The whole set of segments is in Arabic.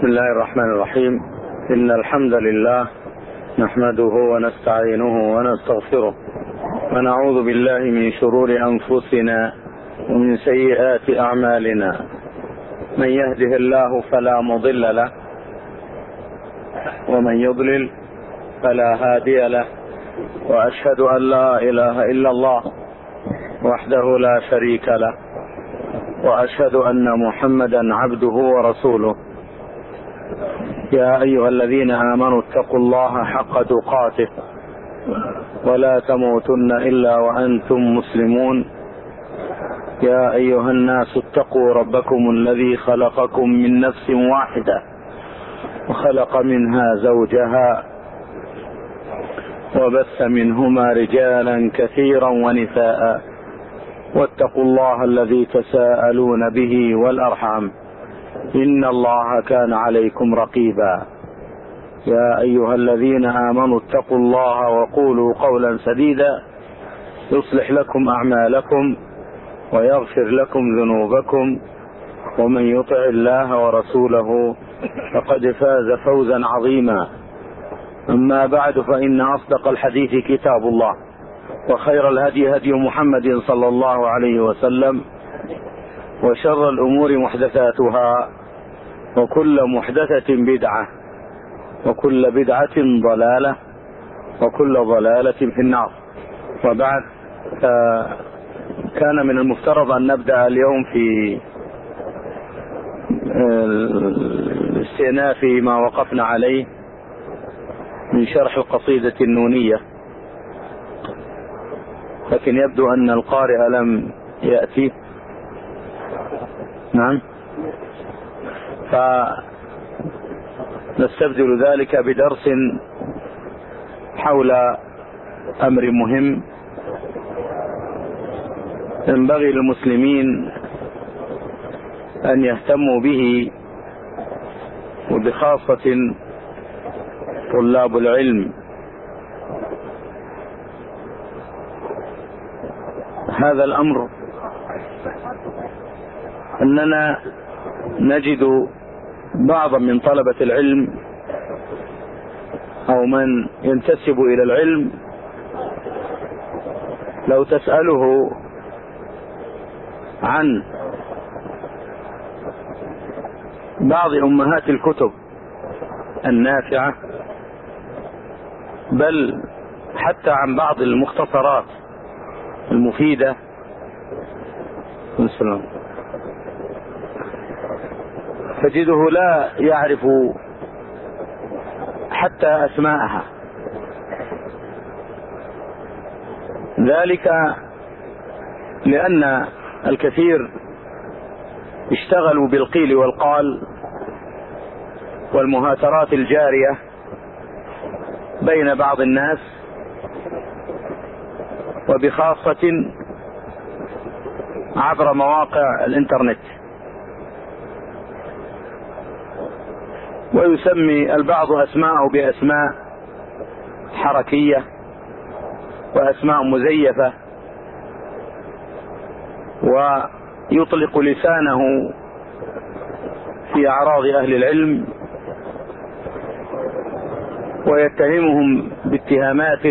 بسم الله الرحمن الرحيم. إن الحمد لله نحمده ونستعينه ونستغفره ونعوذ بالله من شرور أنفسنا ومن سيئات أعمالنا. من يهده الله فلا مضل له ومن يضلل فلا هادي له، وأشهد أن لا إله إلا الله وحده لا شريك له، وأشهد أن محمدا عبده ورسوله. يا أيها الذين آمنوا اتقوا الله حق تقاته ولا تموتن إلا وأنتم مسلمون. يا أيها الناس اتقوا ربكم الذي خلقكم من نفس واحدة وخلق منها زوجها وبث منهما رجالا كثيرا ونساء، واتقوا الله الذي تساءلون به والأرحام إن الله كان عليكم رقيبا. يا أيها الذين آمنوا اتقوا الله وقولوا قولا سديدا يصلح لكم أعمالكم ويغفر لكم ذنوبكم، ومن يطع الله ورسوله فقد فاز فوزا عظيما. أما بعد، فإن أصدق الحديث كتاب الله، وخير الهدي هدي محمد صلى الله عليه وسلم، وشر الأمور محدثاتها، وكل محدثة بدعة، وكل بدعة ضلالة، وكل ضلالة في النار. وبعد، كان من المفترض أن نبدأ اليوم في الاستئناف ما وقفنا عليه من شرح القصيدة النونية، لكن يبدو أن القارئ لم يأتي. نعم، فنستبدل ذلك بدرس حول أمر مهم ينبغي للمسلمين أن يهتموا به، وبخاصة طلاب العلم. هذا الأمر أننا نجد بعضا من طلبة العلم أو من ينتسب إلى العلم لو تسأله عن بعض أمهات الكتب النافعة، بل حتى عن بعض المختصرات المفيدة، تجده لا يعرف حتى أسماءها. ذلك لأن الكثير اشتغلوا بالقيل والقال والمهاترات الجارية بين بعض الناس، وبخاصة عبر مواقع الإنترنت. ويسمي البعض أسماءه بأسماء حركية وأسماء مزيفة، ويطلق لسانه في أعراض أهل العلم، ويتهمهم باتهامات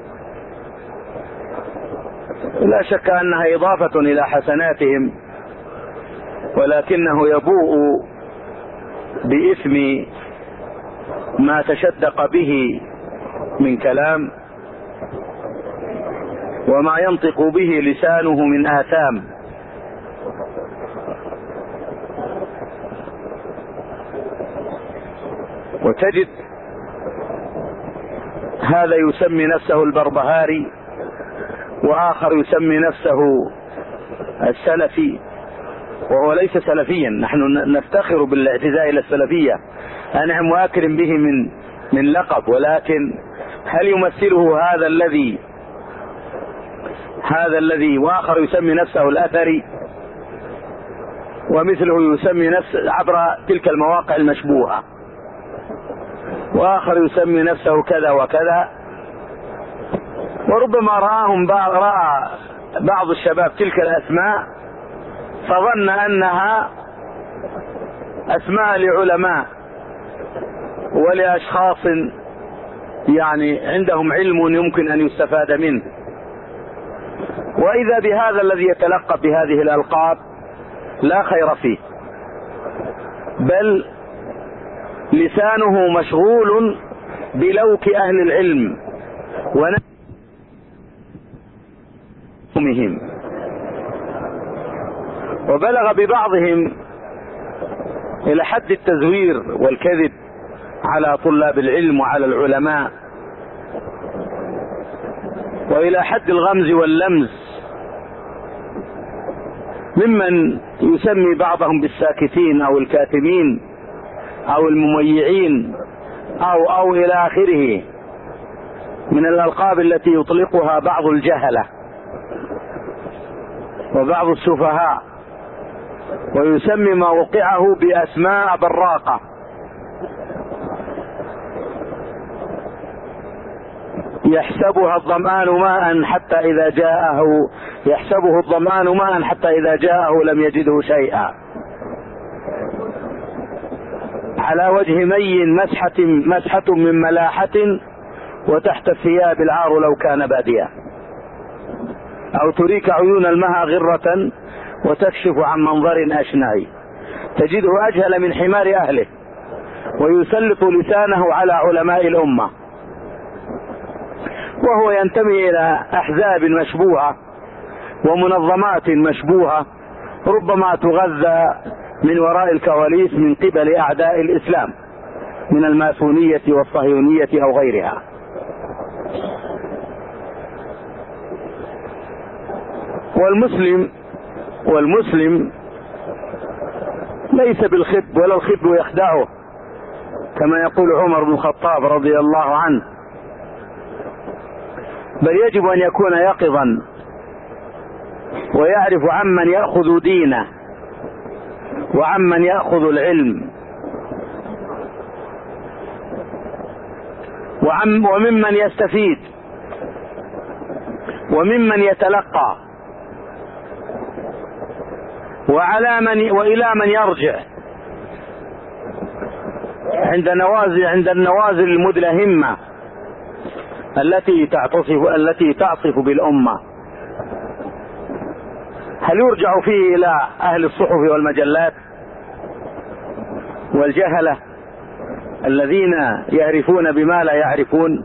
لا شك أنها إضافة إلى حسناتهم، ولكنه يبوء بإثم ما تشدق به من كلام، وما ينطق به لسانه من آثام. وتجد هذا يسمي نفسه البربهاري، وآخر يسمي نفسه السلفي، وهو ليس سلفيا. نحن نفتخر بالاعتزاء إلى السلفية، أنعم وأكرم به من لقب، ولكن هل يمثله هذا الذي وآخر يسمي نفسه الأثري، ومثله يسمي نفسه عبر تلك المواقع المشبوهة، وآخر يسمي نفسه كذا وكذا. وربما رأى بعض الشباب تلك الأسماء فظن أنها أسماء لعلماء ولأشخاص يعني عندهم علم يمكن أن يستفاد منه. وإذا بهذا الذي يتلقى بهذه الألقاب لا خير فيه، بل لسانه مشغول بلوك أهل العلم ونهمهم. وبلغ ببعضهم إلى حد التزوير والكذب على طلاب العلم وعلى العلماء، وإلى حد الغمز واللمز، ممن يسمي بعضهم بالساكتين أو الكاتمين أو المميعين أو إلى آخره من الألقاب التي يطلقها بعض الجهلة وبعض السفهاء، ويسمي ما وقعه بأسماء براقة. يحسبه الظمآن ماء حتى إذا جاءه لم يجده شيئا، على وجه مي مسحة من ملاحة، وتحت الثياب العار لو كان باديا، أو تريك عيون المها غرة وتكشف عن منظر أشنعي، تجده أجهل من حمار أهله، ويسلط لسانه على علماء الأمة، وهو ينتمي إلى أحزاب مشبوهة ومنظمات مشبوهة، ربما تغذى من وراء الكواليس من قبل أعداء الإسلام من الماسونية والصهيونية أو غيرها. والمسلم ليس بالخب، ولا الخب يخدعه، كما يقول عمر بن الخطاب رضي الله عنه، بل يجب أن يكون يقظا ويعرف عمن يأخذ دينه وعمن يأخذ العلم وممن يستفيد وممن يتلقى وإلى من يرجع عند النوازل المدلهمة التي تعصف بالأمة. هل يرجع فيه إلى أهل الصحف والمجلات والجهلة الذين يعرفون بما لا يعرفون؟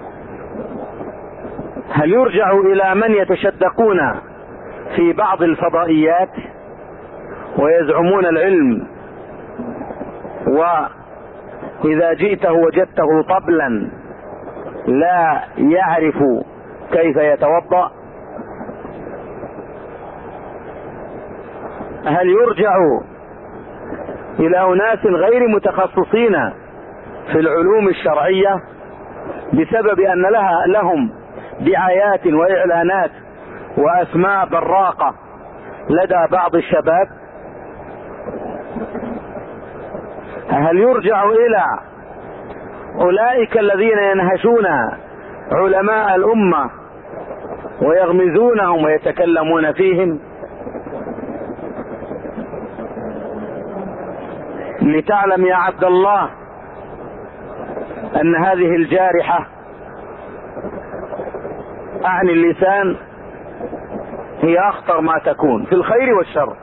هل يرجع إلى من يتشدقون في بعض الفضائيات ويزعمون العلم، وإذا جئته وجدته طبلا لا يعرف كيف يتوضأ؟ هل يرجع إلى أناس غير متخصصين في العلوم الشرعية بسبب أن لهم دعايات وإعلانات وأسماء براقة لدى بعض الشباب؟ هل يرجع إلى أولئك الذين ينهشون علماء الأمة ويغمزونهم ويتكلمون فيهم؟ لتعلم يا عبد الله أن هذه الجارحة أعني اللسان هي أخطر ما تكون في الخير والشر،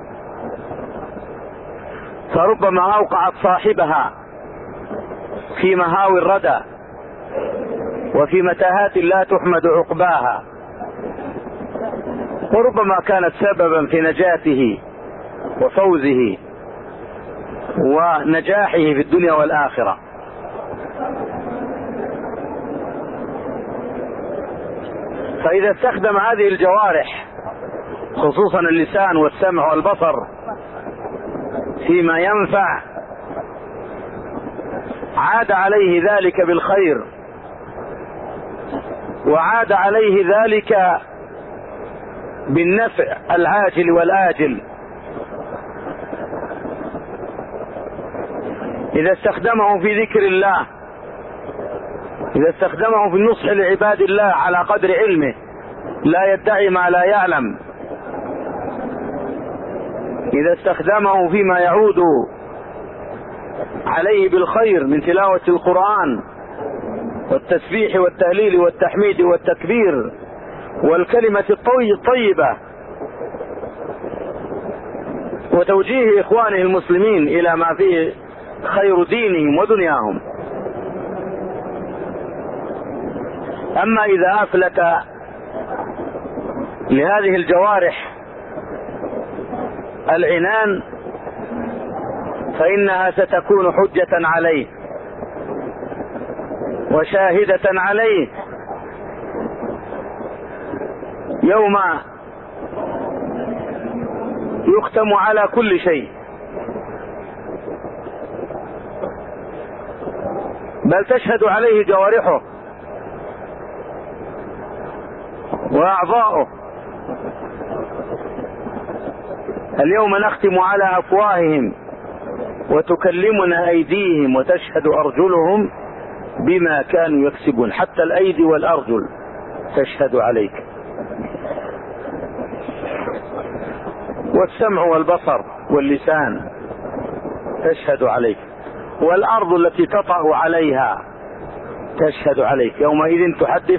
فربما أوقعت صاحبها في مهاوي الردى وفي متاهات لا تحمد عقباها، وربما كانت سببا في نجاته وفوزه ونجاحه في الدنيا والآخرة. فإذا استخدم هذه الجوارح خصوصا اللسان والسمع والبصر فيما ينفع عاد عليه ذلك بالخير، وعاد عليه ذلك بالنفع العاجل والآجل. إذا استخدمه في ذكر الله، إذا استخدمه في النصح لعباد الله على قدر علمه لا يدعي ما لا يعلم، إذا استخدمه فيما يعود عليه بالخير من تلاوة القرآن والتسبيح والتهليل والتحميد والتكبير والكلمة الطيبة، وتوجيه إخوانه المسلمين إلى ما فيه خير دينهم ودنياهم. أما إذا أفلت لهذه الجوارح العنان فإنها ستكون حجة عليه وشاهدة عليه يوم يختم على كل شيء، بل تشهد عليه جوارحه وأعضاؤه. اليوم نختم على أفواههم وتكلمنا أيديهم وتشهد أرجلهم بما كانوا يكسبون، حتى الأيدي والأرجل تشهد عليك، والسمع والبصر واللسان تشهد عليك، والأرض التي تطأ عليها تشهد عليك. يومئذ تحدث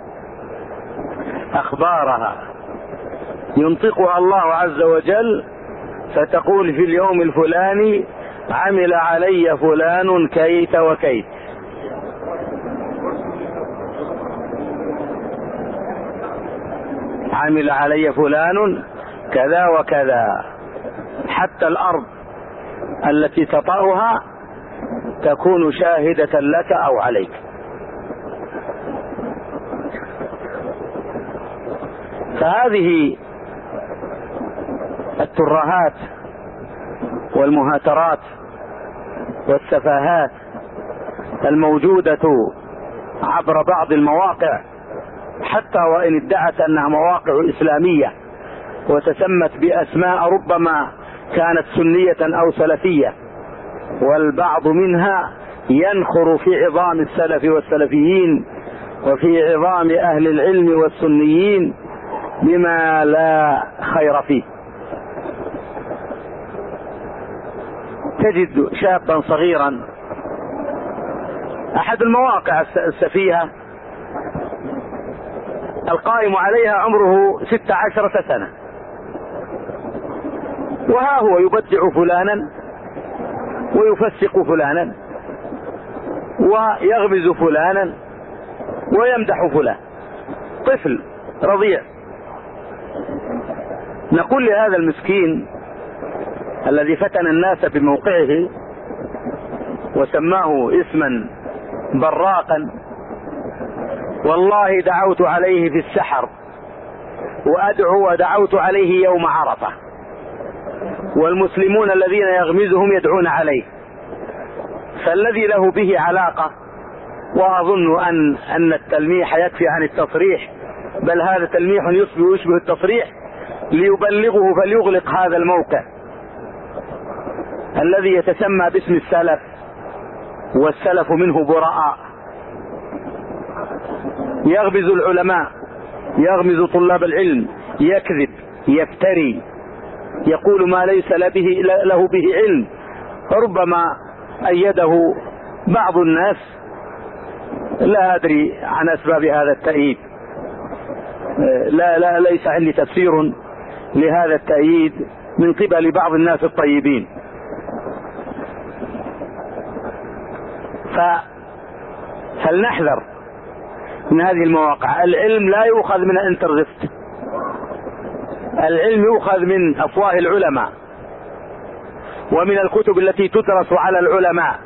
أخبارها، ينطقها الله عز وجل فتقول في اليوم الفلاني عمل علي فلان كيت وكيت. عمل علي فلان كذا وكذا، حتى الأرض التي تطأها تكون شاهدة لك أو عليك. فهذه الترهات والمهاترات والسفاهات الموجودة عبر بعض المواقع، حتى وإن ادعت أنها مواقع إسلامية وتسمت بأسماء ربما كانت سنية أو سلفية، والبعض منها ينخر في عظام السلف والسلفيين وفي عظام أهل العلم والسنيين بما لا خير فيه. تجد شابا صغيرا، أحد المواقع السفيهة القائم عليها عمره 16 سنة، وها هو يبدع فلانا ويفسق فلانا ويغمز فلانا ويمدح فلان، طفل رضيع. نقول لهذا المسكين الذي فتن الناس بموقعه وسماه اسما براقا: والله دعوت عليه في السحر وأدعو ودعوت عليه يوم عرفة، والمسلمون الذين يغمزهم يدعون عليه، فالذي له به علاقة، وأظن أن التلميح يكفي عن التصريح، بل هذا تلميح يشبه التصريح، ليبلغه فليغلق هذا الموقع الذي يتسمى باسم السلف، والسلف منه براء. يغمز العلماء، يغمز طلاب العلم، يكذب، يفتري، يقول ما ليس له به علم. ربما أيده بعض الناس، لا أدري عن أسباب هذا التأييد، ليس عندي تفسير لهذا التأييد من قبل بعض الناس الطيبين. فهل نحذر من هذه المواقع؟ العلم لا يؤخذ من الانترنت، العلم يؤخذ من أفواه العلماء ومن الكتب التي تدرس على العلماء.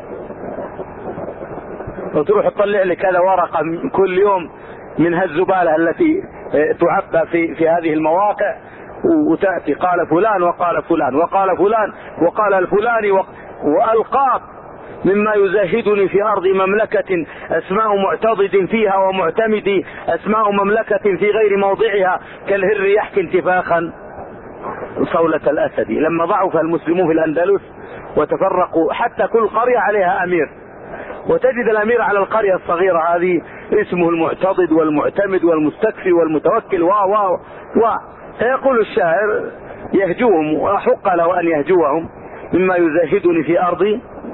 وتروح تطلع لك هذا ورقة كل يوم من هالزبالة التي تعبى في هذه المواقع، وتأتي قال فلان وقال فلان وقال فلان وقال الفلاني وألقاب مما يزاهدني في أرض مملكة أسماء معتضد فيها ومعتمد أسماء مملكة في غير موضعها كالهر يحكي انتفاخا صولة الأسد. لما ضعف المسلمون في الأندلس وتفرقوا، حتى كل قرية عليها أمير، وتجد الأمير على القرية الصغيرة هذه اسمه المعتضد والمعتمد والمستكفي والمتوكل فيقول الشاعر: يهجوهم وأحق له أن يهجوهم مما يزاهدني في أرضي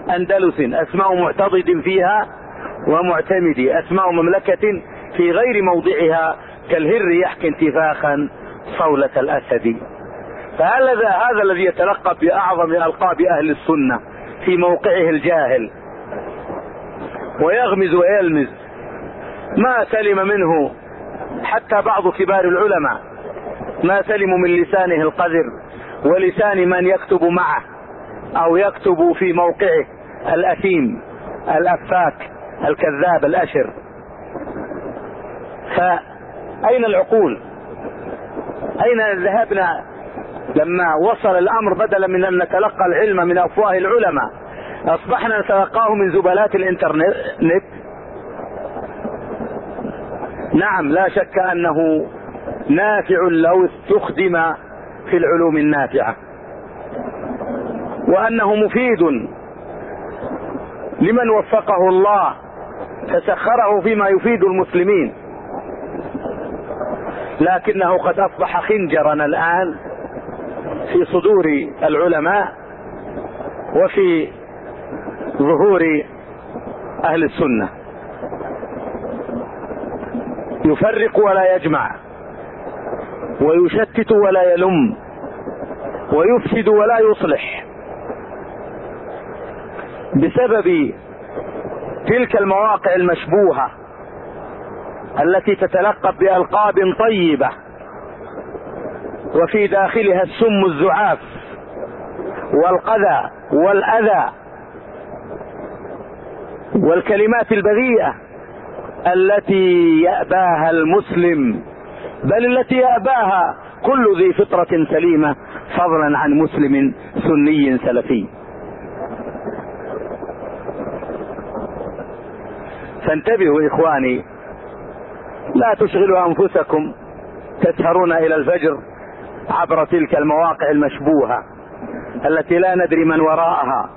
أندلس أسماء معتضد فيها ومعتمد، أسماء مملكة في غير موضعها كالهر يحكي انتفاخا صولة الأسد. هذا الذي يتلقب بأعظم ألقاب أهل السنة في موقعه الجاهل ويغمز ويلمز، ما سلم منه حتى بعض كبار العلماء، ما سلموا من لسانه القذر ولسان من يكتب معه أو يكتب في موقعه الأثيم الأفاك الكذاب الأشر. فأين العقول؟ أين ذهبنا لما وصل الأمر بدلا من أن نتلقى العلم من أفواه العلماء أصبحنا نتلقاه من زبالات الإنترنت؟ نعم، لا شك أنه نافع لو استخدم في العلوم النافعة، وأنه مفيد لمن وفقه الله فسخره فيما يفيد المسلمين، لكنه قد أصبح خنجرا الآن في صدور العلماء وفي ظهور أهل السنة، يفرق ولا يجمع، ويشتت ولا يلم، ويفسد ولا يصلح، بسبب تلك المواقع المشبوهة التي تتلقب بألقاب طيبة وفي داخلها السم الزعاف والقذى والأذى والكلمات البذيئة التي يأباها المسلم، بل التي يأباها كل ذي فطرة سليمة، فضلا عن مسلم سني سلفي. فانتبهوا إخواني، لا تشغلوا أنفسكم تسهرون إلى الفجر عبر تلك المواقع المشبوهة التي لا ندري من وراءها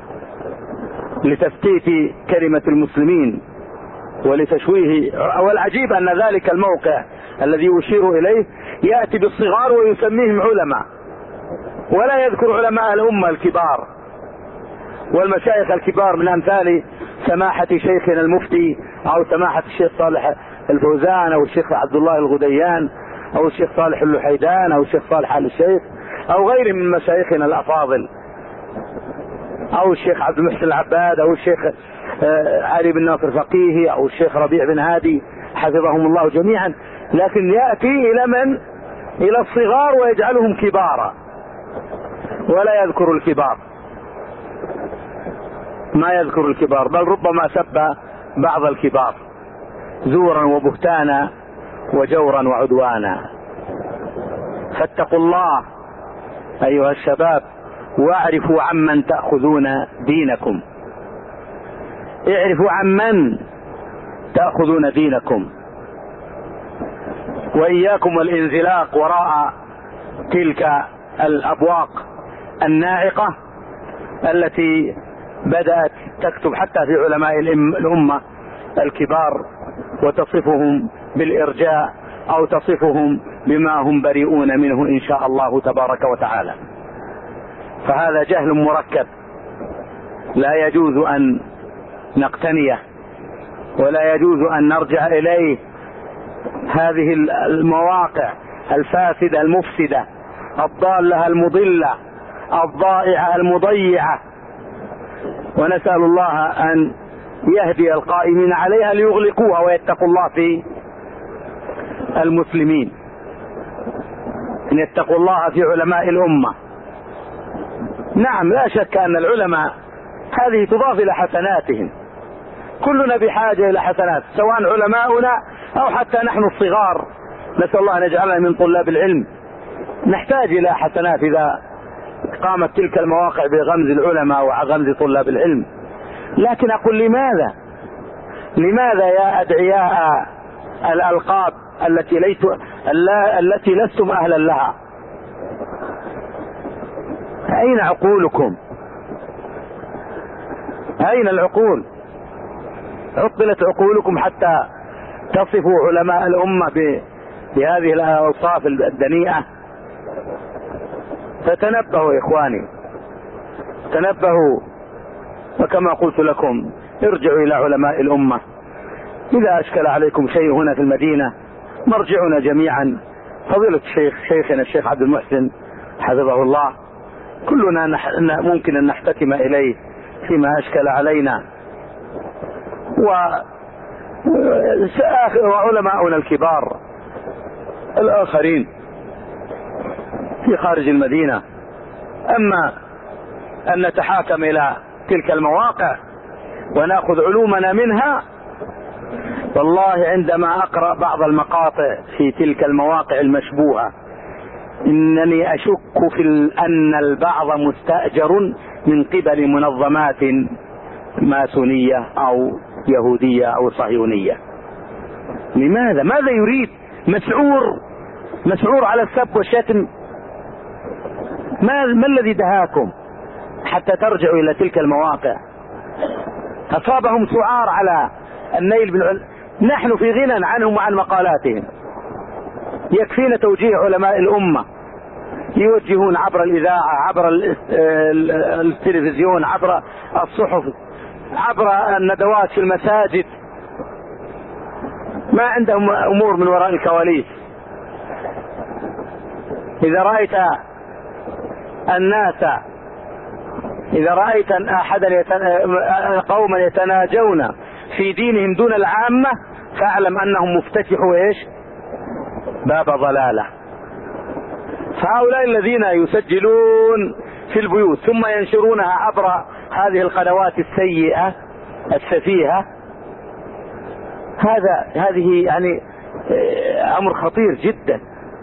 لتفتيت كلمة المسلمين ولتشويه. والعجيب أن ذلك الموقع الذي يشير إليه يأتي بالصغار ويسميهم علماء، ولا يذكر علماء الأمة الكبار والمشايخ الكبار من أمثال سماحة شيخنا المفتي أو سماحة الشيخ صالح الفوزان أو الشيخ عبد الله الغديان أو الشيخ صالح اللحيدان أو الشيخ صالح آل الشيخ أو غيرهم من مشايخنا الأفاضل، أو الشيخ عبد المحسن العباد أو الشيخ علي بن ناصر فقيهي أو الشيخ ربيع بن هادي حفظهم الله جميعا، لكن يأتي إلى من؟ إلى الصغار ويجعلهم كبارا ولا يذكر الكبار، ما يذكر الكبار، بل ربما سب بعض الكبار زورا وبهتانا وجورا وعدوانا. فاتقوا الله أيها الشباب واعرفوا عمن تأخذون دينكم، اعرفوا عمن تأخذون دينكم، وإياكم والانزلاق وراء تلك الأبواق الناعقة التي بدأت تكتب حتى في علماء الأمة الكبار وتصفهم بالإرجاء أو تصفهم بما هم بريئون منه إن شاء الله تبارك وتعالى. فهذا جهل مركب لا يجوز أن نقتنيه ولا يجوز أن نرجع إليه. هذه المواقع الفاسدة المفسدة الضالة المضلة الضائعة المضيعة، ونسأل الله أن يهدي القائمين عليها ليغلقوها ويتقوا الله في المسلمين، أن يتقوا الله في علماء الأمة. نعم، لا شك أن العلماء هذه تضاف إلى حسناتهم، كلنا بحاجة إلى حسنات، سواء علماؤنا أو حتى نحن الصغار، نسأل الله أن يجعلنا من طلاب العلم، نحتاج إلى حسنات إذا قامت تلك المواقع بغمز العلماء وغمز طلاب العلم. لكن أقول لماذا يا أدعياء الألقاب التي لستم أهلا لها؟ أين عقولكم؟ أين العقول؟ عطلت عقولكم حتى تصفوا علماء الأمة بهذه الأوصاف الدنيئة. فتنبهوا يا إخواني، تنبهوا فكما قلت لكم ارجعوا إلى علماء الأمة. إذا أشكل عليكم شيء هنا في المدينة مرجعنا جميعا، فضيلة شيخنا الشيخ عبد المحسن حفظه الله، كلنا ممكن أن نحتكم إليه فيما أشكل علينا، وعلماؤنا الكبار الآخرين في خارج المدينة. أما أن نتحاكم إلى تلك المواقع ونأخذ علومنا منها، والله عندما أقرأ بعض المقاطع في تلك المواقع المشبوهة إنني أشك في أن البعض مستأجر من قبل منظمات ماسونية أو يهودية أو صهيونية. لماذا؟ ماذا يريد؟ مسعور على السب والشتم. ما الذي دهاكم حتى ترجعوا إلى تلك المواقع؟ أصابهم سعار على النيل بالعلم، نحن في غنى عنهم وعن مقالاتهم. يكفينا توجيه علماء الأمة، يوجهون عبر الإذاعة، عبر التلفزيون، عبر الصحف، عبر الندوات في المساجد. ما عندهم أمور من وراء الكواليس. إذا رأيت الناس، إذا رأيت قوما يتناجون في دينهم دون العامة فاعلم أنهم مفتتحوا باب ضلالة. فهؤلاء الذين يسجلون في البيوت ثم ينشرونها عبر هذه القنوات السيئة السفيهة، هذه يعني أمر خطير جدا.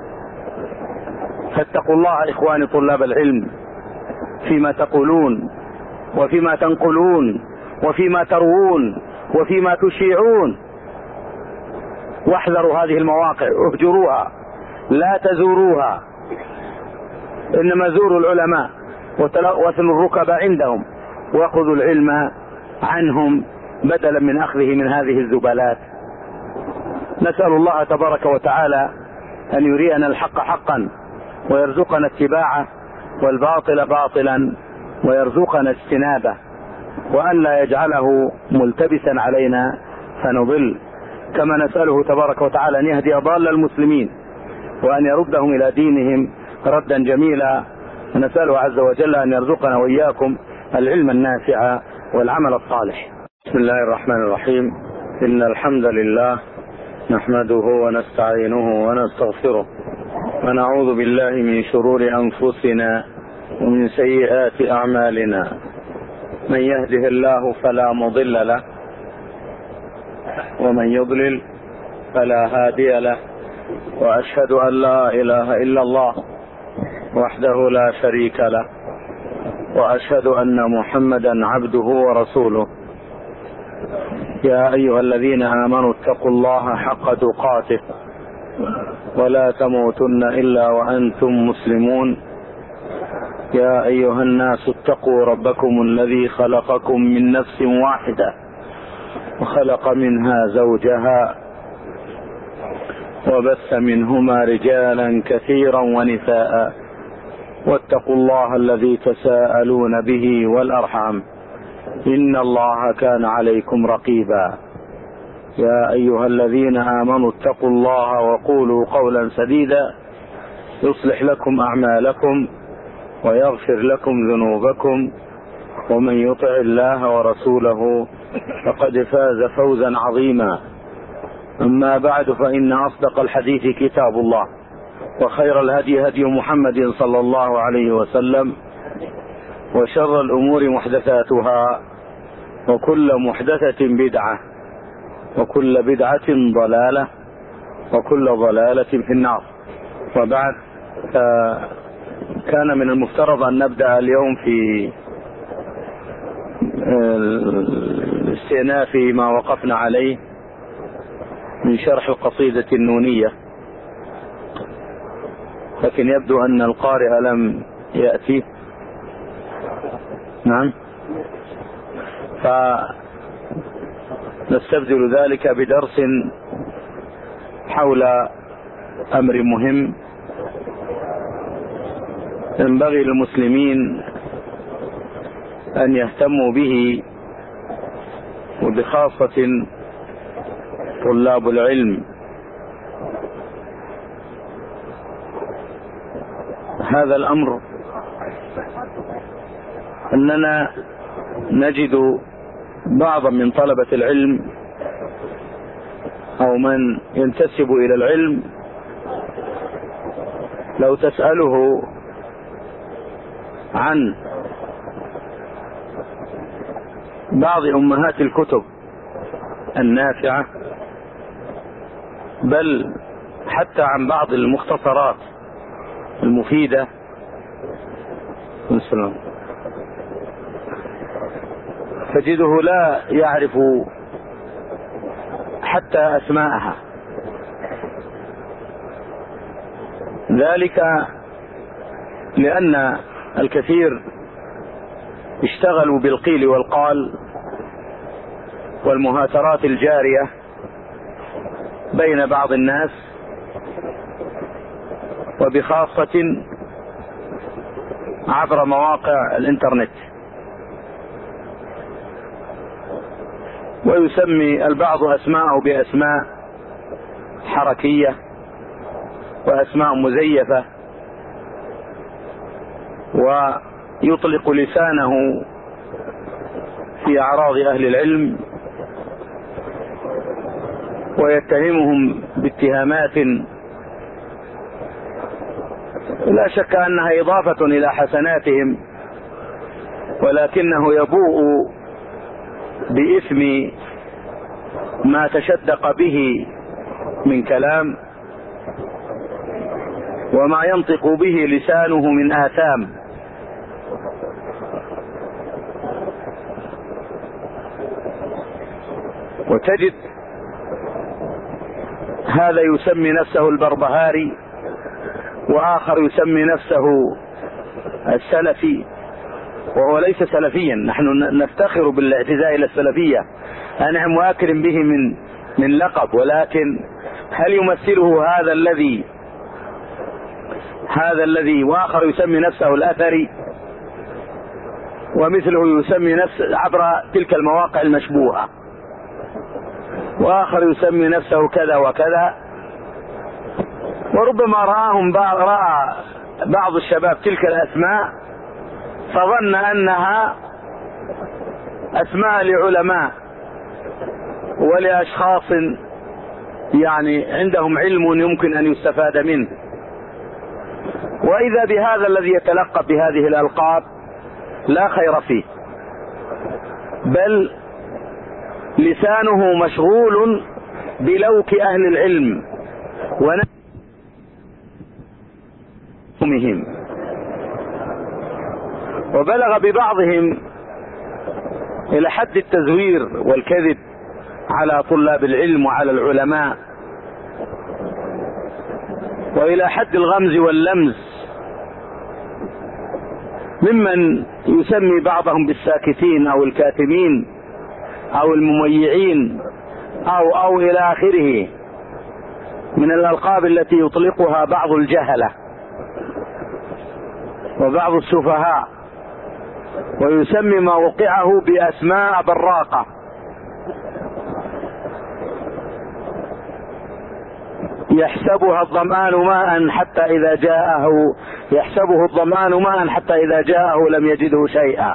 فاتقوا الله إخواني طلاب العلم فيما تقولون وفيما تنقلون وفيما تروون وفيما تشيعون، واحذروا هذه المواقع، اهجروها، لا تزوروها، إنما زوروا العلماء وثنوا الركب عندهم وخذوا العلم عنهم بدلا من أخذه من هذه الزبالات. نسأل الله تبارك وتعالى أن يرينا الحق حقا ويرزقنا اتباعه، والباطل باطلا ويرزقنا اجتنابه، وأن لا يجعله ملتبسا علينا فنضل. كما نسأله تبارك وتعالى أن يهدي ضال المسلمين وأن يردهم إلى دينهم ردا جميلا، ونسأله عز وجل أن يرزقنا وإياكم العلم النافع والعمل الصالح. بسم الله الرحمن الرحيم. إن الحمد لله نحمده ونستعينه ونستغفره ونعوذ بالله من شرور أنفسنا ومن سيئات أعمالنا. من يهده الله فلا مضل له ومن يضلل فلا هادي له، وأشهد أن لا إله إلا الله وحده لا شريك له، وأشهد أن محمدا عبده ورسوله. يا أيها الذين آمنوا اتقوا الله حق تقاته ولا تموتن إلا وأنتم مسلمون. يا أيها الناس اتقوا ربكم الذي خلقكم من نفس واحدة وخلق منها زوجها وبث منهما رجالا كثيرا ونساء، واتقوا الله الذي تساءلون به والأرحام إن الله كان عليكم رقيبا. يا أيها الذين آمنوا اتقوا الله وقولوا قولا سديدا يصلح لكم أعمالكم ويغفر لكم ذنوبكم، ومن يطع الله ورسوله فقد فاز فوزا عظيما. أما بعد، فإن أصدق الحديث كتاب الله، وخير الهدي هدي محمد صلى الله عليه وسلم، وشر الأمور محدثاتها، وكل محدثة بدعة، وكل بدعة ضلالة، وكل ضلالة في النار. وبعد، كان من المفترض أن نبدأ اليوم في استئناف ما وقفنا عليه من شرح القصيدة النونية، لكن يبدو أن القارئ لم يأتي. نعم، فنستبدل ذلك بدرس حول أمر مهم ينبغي للمسلمين أن يهتموا به وبخاصة طلاب العلم. هذا الأمر أننا نجد بعضا من طلبة العلم أو من ينتسب إلى العلم لو تسأله عن بعض أمهات الكتب النافعة، بل حتى عن بعض المختصرات المفيدة، تجده لا يعرف حتى أسماءها، ذلك لأن الكثير اشتغلوا بالقيل والقال والمهاترات الجارية بين بعض الناس، وبخاصة عبر مواقع الإنترنت، ويسمي البعض أسماءه بأسماء حركية وأسماء مزيفة، ويطلق لسانه في أعراض أهل العلم ويتهمهم باتهامات لا شك أنها إضافة إلى حسناتهم، ولكنه يبوء بإثم ما تشدق به من كلام وما ينطق به لسانه من آثام. وتجد هذا يسمي نفسه البربهاري، وآخر يسمي نفسه السلفي، وهو ليس سلفيا. نحن نفتخر بالاعتزاء إلى السلفية، أنعم وأكرم به من لقب، ولكن هل يمثله هذا الذي وآخر يسمي نفسه الأثري، ومثله يسمي نفسه عبر تلك المواقع المشبوهة، وآخر يسمي نفسه كذا وكذا، وربما رأى بعض الشباب تلك الأسماء فظن أنها أسماء لعلماء ولأشخاص يعني عندهم علم يمكن أن يستفاد منه، وإذا بهذا الذي يتلقب بهذه الألقاب لا خير فيه، بل لسانه مشغول بلوك أهل العلم ونهمهم، وبلغ ببعضهم إلى حد التزوير والكذب على طلاب العلم وعلى العلماء، وإلى حد الغمز واللمز، ممن يسمي بعضهم بالساكتين أو الكاتمين أو المميعين أو إلى آخره من الألقاب التي يطلقها بعض الجهلة وبعض السفهاء، ويسمي ما وقعه بأسماء براقة. يحسبه الظمآن ماء حتى إذا جاءه لم يجده شيئا،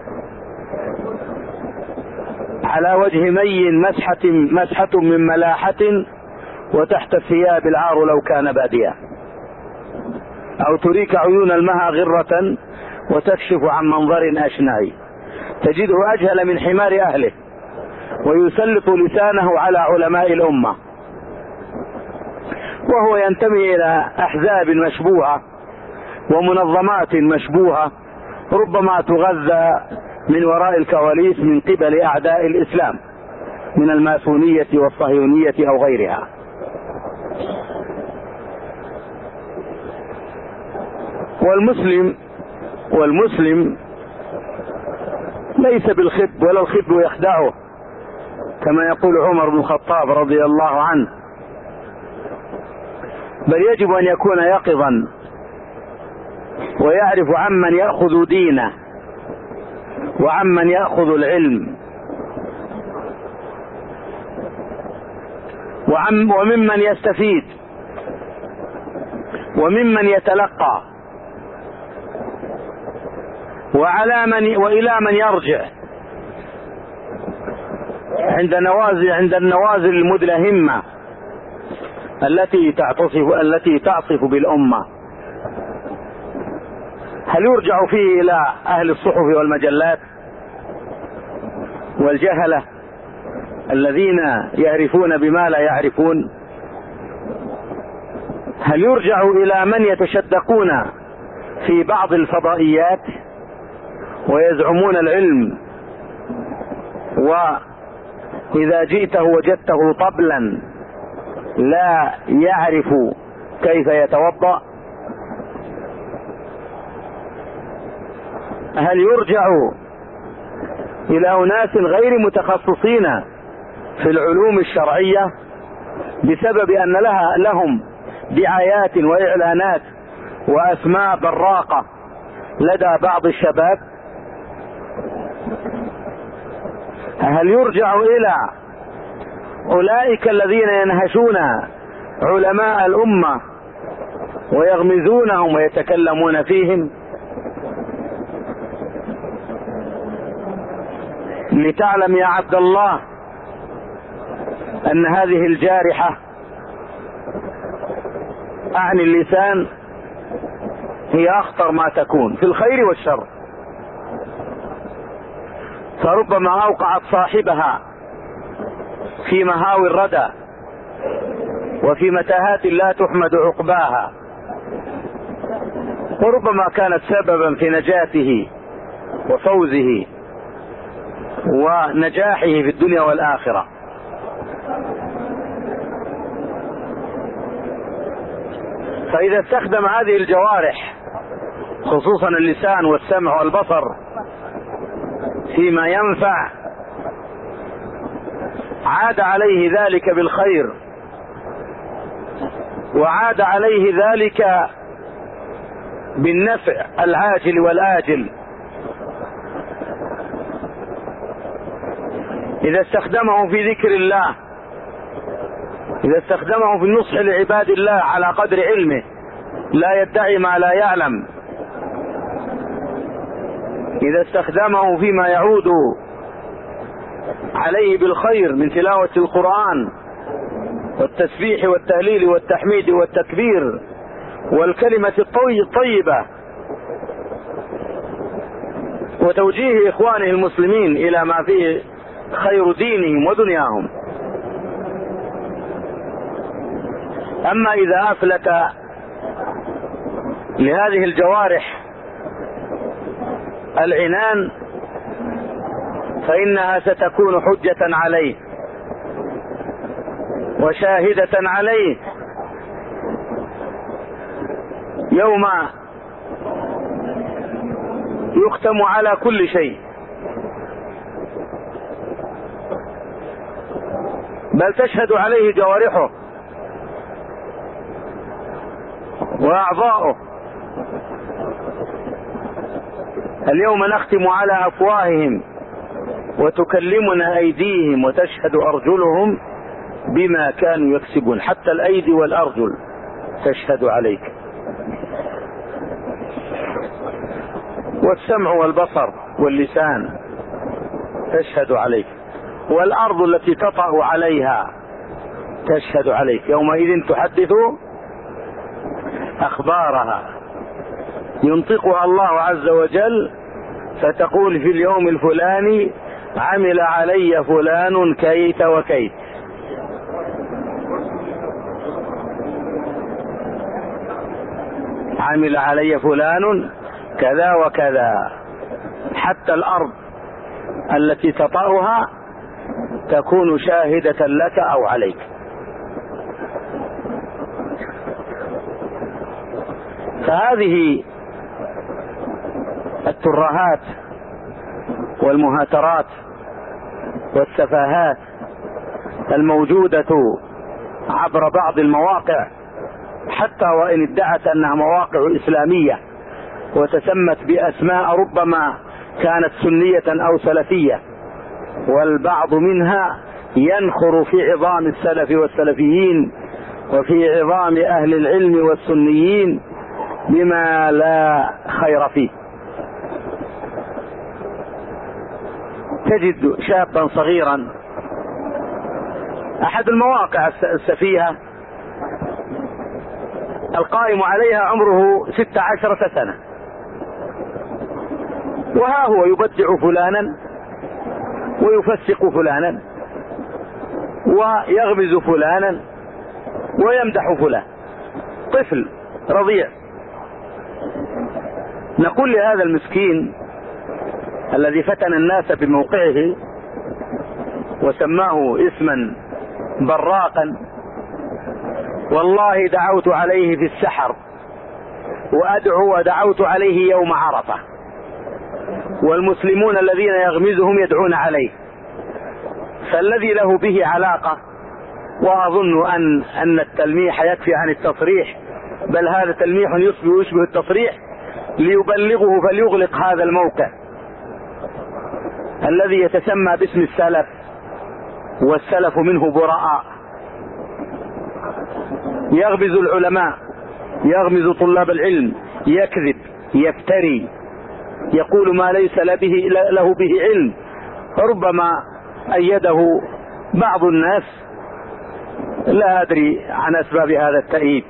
على وجه مي مسحة من ملاحة، وتحت الثياب العار لو كان باديا، أو تريك عيون المها غرة وتكشف عن منظر أشنعي. تجده أجهل من حمار أهله، ويسلط لسانه على علماء الأمة، وهو ينتمي إلى أحزاب مشبوهة ومنظمات مشبوهة، ربما تغذى من وراء الكواليس من قبل أعداء الإسلام من الماسونية والصهيونية أو غيرها. والمسلم ليس بالخب، ولا الخب يخدعه، كما يقول عمر بن الخطاب رضي الله عنه، بل يجب أن يكون يقظا ويعرف عمن يأخذ دينه وعمن يأخذ العلم، وممن يستفيد وممن يتلقى وإلى من يرجع عند النوازل المدلهمة التي تعصف بالأمة. هل يرجع فيه إلى أهل الصحف والمجلات والجهلة الذين يعرفون بما لا يعرفون؟ هل يرجع إلى من يتشدقون في بعض الفضائيات ويزعمون العلم، وإذا جئته وجدته طبلا لا يعرف كيف يتوضأ؟ هل يرجع إلى أناس غير متخصصين في العلوم الشرعية بسبب أن لهم دعايات وإعلانات وأسماء براقة لدى بعض الشباب؟ هل يرجع إلى أولئك الذين ينهشون علماء الأمة ويغمزونهم ويتكلمون فيهم؟ لتعلم يا عبد الله أن هذه الجارحة أعني اللسان هي أخطر ما تكون في الخير والشر، فربما أوقعت صاحبها في مهاوي الردى وفي متاهات لا تحمد عقباها، وربما كانت سببا في نجاته وفوزه ونجاحه في الدنيا والآخرة. فإذا استخدم هذه الجوارح خصوصا اللسان والسمع والبصر فيما ينفع عاد عليه ذلك بالخير، وعاد عليه ذلك بالنفع العاجل والآجل. إذا استخدمه في ذكر الله، إذا استخدمه في النصح لعباد الله على قدر علمه لا يدعي ما لا يعلم، إذا استخدمه فيما يعود عليه بالخير من تلاوة القرآن والتسبيح والتهليل والتحميد والتكبير والكلمة الطيبة وتوجيه إخوانه المسلمين إلى ما فيه خير دينهم ودنياهم. أما إذا أفلت لهذه الجوارح العنان فإنها ستكون حجة عليه وشاهدة عليه يوم يختم على كل شيء، بل تشهد عليه جوارحه وأعضاؤه. اليوم نختم على أفواههم وتكلمنا أيديهم وتشهد أرجلهم بما كانوا يكسبون، حتى الأيدي والأرجل تشهد عليك، والسمع والبصر واللسان تشهد عليك، والأرض التي تطأ عليها تشهد عليك. يومئذ تحدث أخبارها، ينطقها الله عز وجل فتقول في اليوم الفلاني عمل علي فلان كيت وكيت. عمل علي فلان كذا وكذا، حتى الأرض التي تطأها تكون شاهدة لك أو عليك. فهذه الترهات والمهاترات والسفاهات الموجودة عبر بعض المواقع، حتى وإن ادعت أنها مواقع إسلامية وتسمت بأسماء ربما كانت سنية أو سلفية، والبعض منها ينخر في عظام السلف والسلفيين وفي عظام أهل العلم والسنيين بما لا خير فيه. تجد شابا صغيرا، أحد المواقع السفيهة القائم عليها عمره 16 سنة، وها هو يبدع فلانا ويفسق فلانا ويغمز فلانا ويمدح فلان، طفل رضيع. نقول لهذا المسكين الذي فتن الناس بموقعه وسماه اسما براقا: والله دعوت عليه في السحر وأدعو ودعوت عليه يوم عرفة، والمسلمون الذين يغمزهم يدعون عليه، فالذي له به علاقة، وأظن أن التلميح يكفي عن التصريح، بل هذا تلميح يشبه التصريح، ليبلغه فليغلق هذا الموقع الذي يتسمى باسم السلف والسلف منه براء. يغمز العلماء، يغمز طلاب العلم، يكذب، يفتري، يقول ما ليس له به علم. ربما أيده بعض الناس، لا أدري عن أسباب هذا التأييد،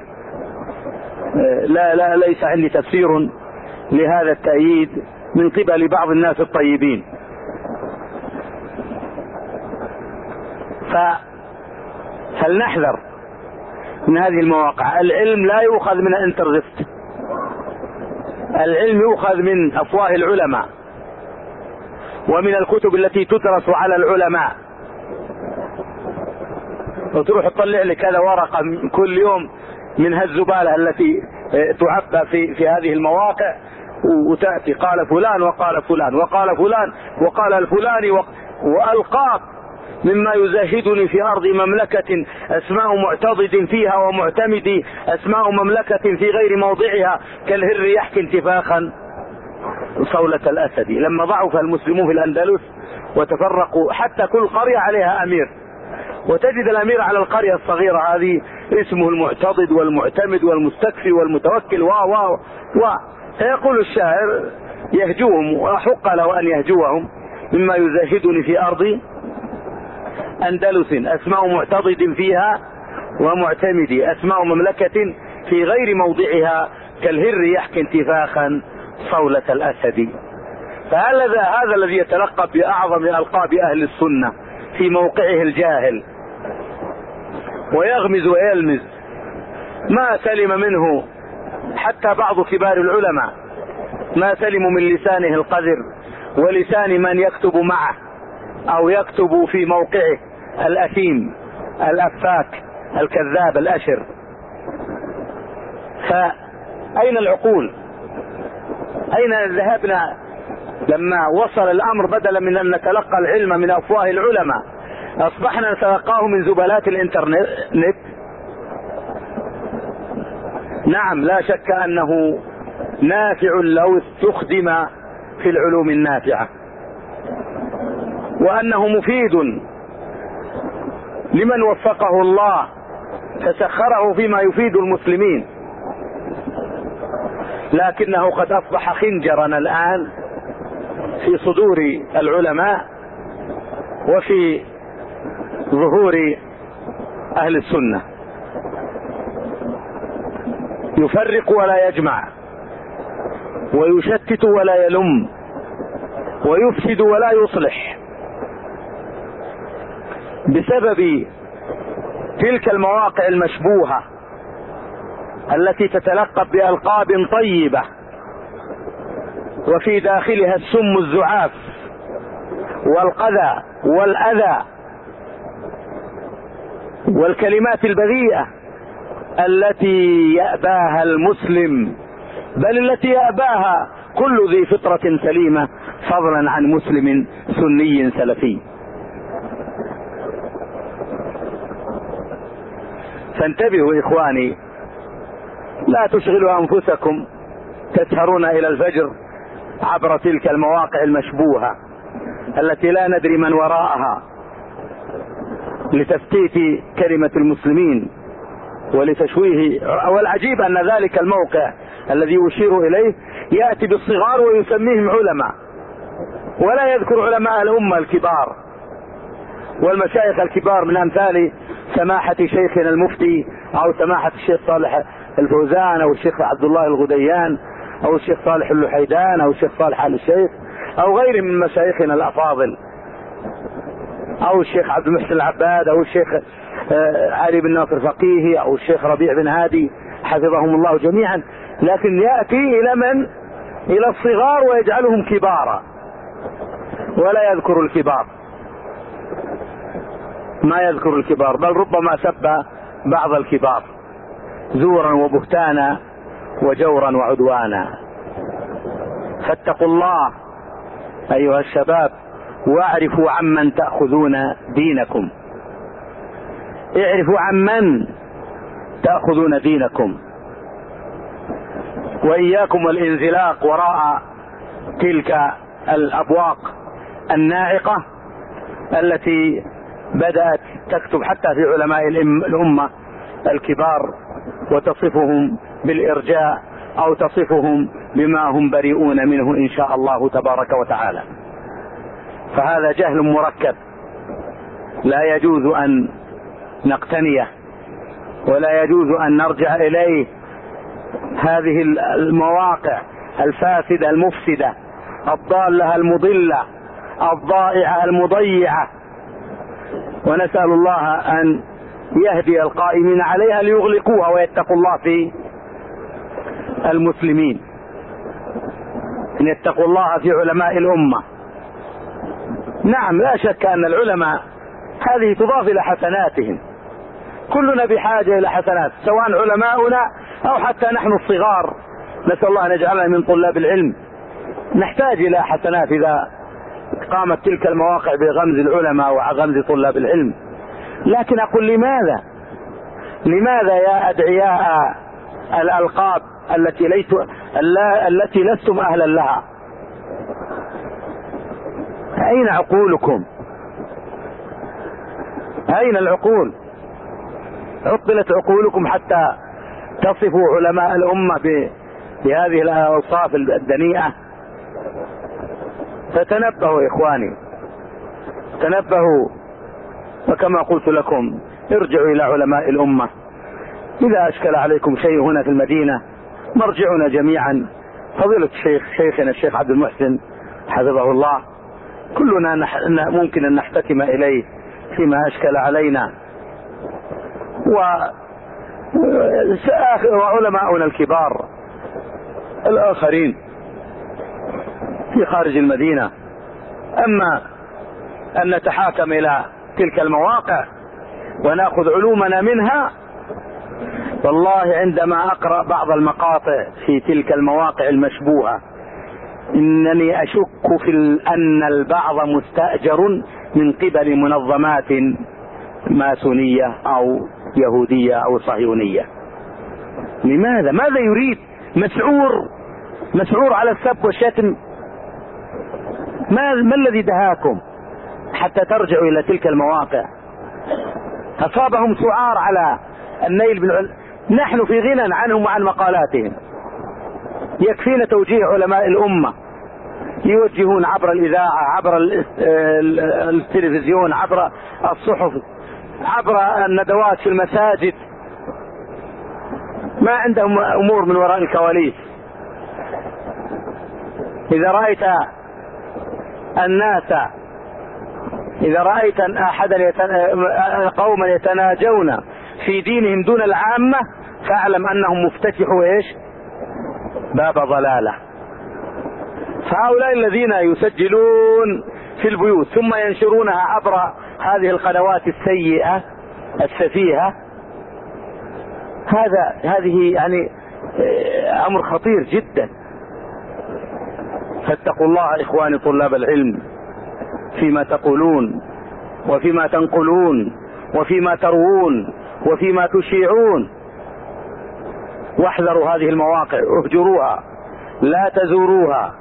ليس عندي تفسير لهذا التأييد من قبل بعض الناس الطيبين. فهل نحذر من هذه المواقع؟ العلم لا يؤخذ من الانترنت، العلم يؤخذ من أفواه العلماء ومن الكتب التي تدرس على العلماء. وتروح تطلع لك كذا ورقة كل يوم من هالزبالة التي تعبى في هذه المواقع، وتأتي قال فلان وقال فلان وقال فلان وقال الفلاني وألقاب مما يزهدني في أرض مملكة أسماء معتضد فيها ومعتمد، أسماء مملكة في غير موضعها كالهر يحكي انتفاخا صولة الأسد. لما ضعف المسلمون في الأندلس وتفرقوا، حتى كل قرية عليها أمير، وتجد الأمير على القرية الصغيرة هذه اسمه المعتضد والمعتمد والمستكفي والمتوكل فيقول الشاعر يهجوهم، وأحق له أن يهجوهم، مما يزهدني في أرض أندلس أسماء معتضد فيها ومعتمد، أسماء مملكة في غير موضعها كالهر يحكي انتفاخا صولة الأسد. هذا الذي يتلقب بأعظم ألقاب أهل السنة في موقعه الجاهل ويغمز ويلمز، ما سلم منه حتى بعض كبار العلماء، ما سلموا من لسانه القذر ولسان من يكتب معه أو يكتب في موقعه الأثيم الأفاك الكذاب الأشر. فأين العقول؟ أين ذهبنا لما وصل الأمر؟ بدلا من أن نتلقى العلم من أفواه العلماء أصبحنا نتلقاه من زبالات الإنترنت. نعم، لا شك أنه نافع لو استخدم في العلوم النافعة، وأنه مفيد لمن وفقه الله فسخره فيما يفيد المسلمين، لكنه قد أصبح خنجرا الآن في صدور العلماء وفي ظهور أهل السنة، يفرق ولا يجمع، ويشتت ولا يلم، ويفسد ولا يصلح، بسبب تلك المواقع المشبوهة التي تتلقب بألقاب طيبة وفي داخلها السم الزعاف والقذى والأذى والكلمات البذيئة التي يأباها المسلم، بل التي يأباها كل ذي فطرة سليمة، فضلا عن مسلم سني سلفي. فانتبهوا إخواني، لا تشغلوا أنفسكم تسهرون إلى الفجر عبر تلك المواقع المشبوهة التي لا ندري من وراءها، لتفتيت كلمة المسلمين ولتشويه. والعجيب أن ذلك الموقع الذي يشير إليه يأتي بالصغار ويسميهم علماء، ولا يذكر علماء الأمة الكبار والمشايخ الكبار من أمثال سماحة شيخنا المفتي أو سماحة الشيخ صالح الفوزان أو الشيخ عبد الله الغديان أو الشيخ صالح اللحيدان أو الشيخ صالح آل الشيخ أو غيرهم من مشايخنا الأفاضل، أو الشيخ عبد المحسن العباد أو الشيخ علي بن ناصر فقيهي أو الشيخ ربيع بن هادي حفظهم الله جميعا، لكن يأتي إلى من؟ إلى الصغار ويجعلهم كبارا ولا يذكر الكبار، ما يذكر الكبار، بل ربما سب بعض الكبار زورا وبهتانا وجورا وعدوانا. فاتقوا الله أيها الشباب واعرفوا عمن تأخذون دينكم، اعرفوا عمن تأخذون دينكم، وإياكم والانزلاق وراء تلك الأبواق الناعقة التي بدأت تكتب حتى في علماء الأمة الكبار وتصفهم بالإرجاء أو تصفهم بما هم بريئون منه إن شاء الله تبارك وتعالى. فهذا جهل مركب لا يجوز أن نقتنيه ولا يجوز أن نرجع إليه. هذه المواقع الفاسدة المفسدة الضالة المضلة الضائعة المضيعة، ونسأل الله أن يهدي القائمين عليها ليغلقوها ويتقوا الله في المسلمين، أن يتقوا الله في علماء الأمة. نعم لا شك أن العلماء هذه تضاف إلى حسناتهم، كلنا بحاجة إلى حسنات سواء علماؤنا أو حتى نحن الصغار، نسأل الله أن يجعلنا من طلاب العلم، نحتاج إلى حسنات إذا قامت تلك المواقع بغمز العلماء وغمز طلاب العلم. لكن أقول لماذا يا أدعياء الألقاب التي لستم أهلا لها؟ أين عقولكم؟ أين العقول؟ عطلت عقولكم حتى تصفوا علماء الأمة بهذه الأوصاف الدنيئة. فتنبهوا إخواني، تنبهوا، وكما قلت لكم ارجعوا إلى علماء الأمة. إذا أشكل عليكم شيء هنا في المدينة مرجعنا جميعا فضيلة شيخنا الشيخ عبد المحسن حفظه الله، كلنا ممكن أن نحتكم إليه فيما أشكل علينا، وعلماؤنا الكبار الآخرين في خارج المدينة. أما أن نتحاكم إلى تلك المواقع ونأخذ علومنا منها، والله عندما أقرأ بعض المقاطع في تلك المواقع المشبوهة إنني أشك في أن البعض مستأجر من قبل منظمات ماسونية أو يهودية أو صهيونية. لماذا؟ ماذا يريد؟ مسعور على السب والشتم. ما الذي دهاكم حتى ترجعوا إلى تلك المواقع؟ أصابهم سعار على النيل نحن في غنى عنهم وعن مقالاتهم، يكفينا توجيه علماء الأمة، يوجهون عبر الإذاعة، عبر التلفزيون، عبر الصحف، عبر الندوات في المساجد، ما عندهم أمور من وراء الكواليس. إذا رأيت الناس، إذا رأيت قوما يتناجون في دينهم دون العامة فاعلم أنهم مفتتحوا باب ضلالة. فهؤلاء الذين يسجلون في البيوت ثم ينشرونها عبر هذه القنوات السيئة السفيهة، هذه يعني أمر خطير جدا. فاتقوا الله إخواني طلاب العلم فيما تقولون وفيما تنقلون وفيما تروون وفيما تشيعون، واحذروا هذه المواقع، اهجروها لا تزوروها،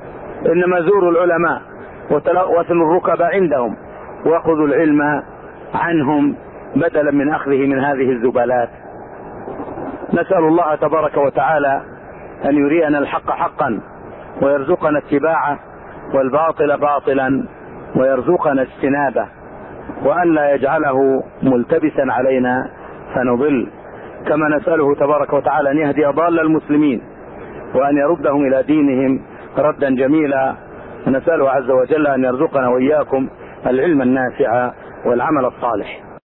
إنما زوروا العلماء وثنوا الركب عندهم وخذوا العلم عنهم بدلا من أخذه من هذه الزبالات. نسأل الله تبارك وتعالى أن يرينا الحق حقا ويرزقنا اتباعه، والباطل باطلا ويرزقنا اجتنابه، وأن لا يجعله ملتبسا علينا فنضل. كما نسأله تبارك وتعالى أن يهدي ضال المسلمين وأن يردهم إلى دينهم ردا جميلا. ونسأله عز وجل أن يرزقنا وإياكم العلم النافع والعمل الصالح.